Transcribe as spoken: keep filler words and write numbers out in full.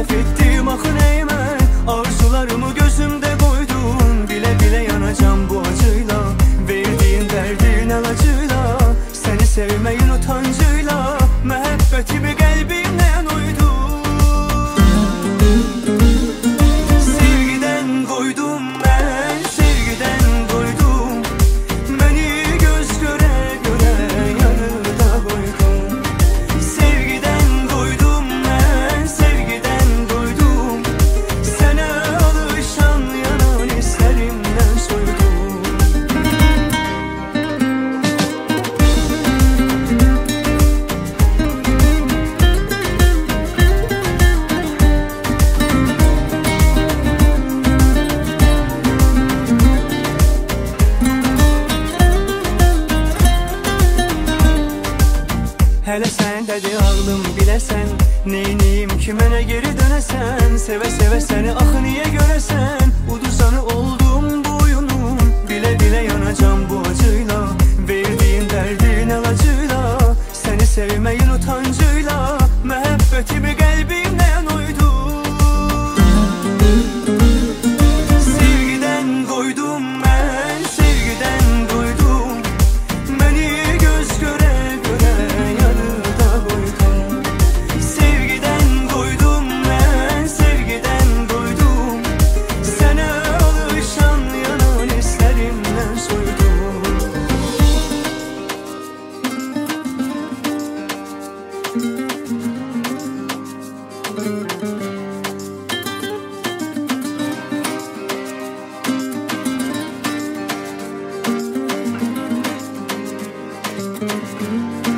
səhv etdim axı neymən? Arzularımı gözümdə qoydum, bilə bilə yanacam bu acıyla. Verdiyin dərdin əlacıyla, səni sevməyin utancıyla, məhəbbətimi qəlbimdən uydum. Sevgidən qoydum mən, sevgidən qoydum, məni göz görə görə yarıda qoydum. Sevgidən qoydum mən, sevgidən qoydum, sənə alışan yanan hislərimdən soydum. Hələ səndədir ağlım biləsən, neyniyim ki mənə geri dönəsən? Sevə-sevə səni axı niyə görəsən? Uduzanı oldum bu oyunun, bilə bilə yanacam bu acıyla. Verdiyin dərdin əlacıyla, səni sevməyin utancıyla, məhəbbətimi qəlbimdən uydum. Sevgidən qoydum mən, sevgidən qoydum, məni göz görə görə yarıda qoydum. Sevgidən qoydum mən, sevgidən qoydum, sənə alışan yanan hislərimdən soydum. Müzik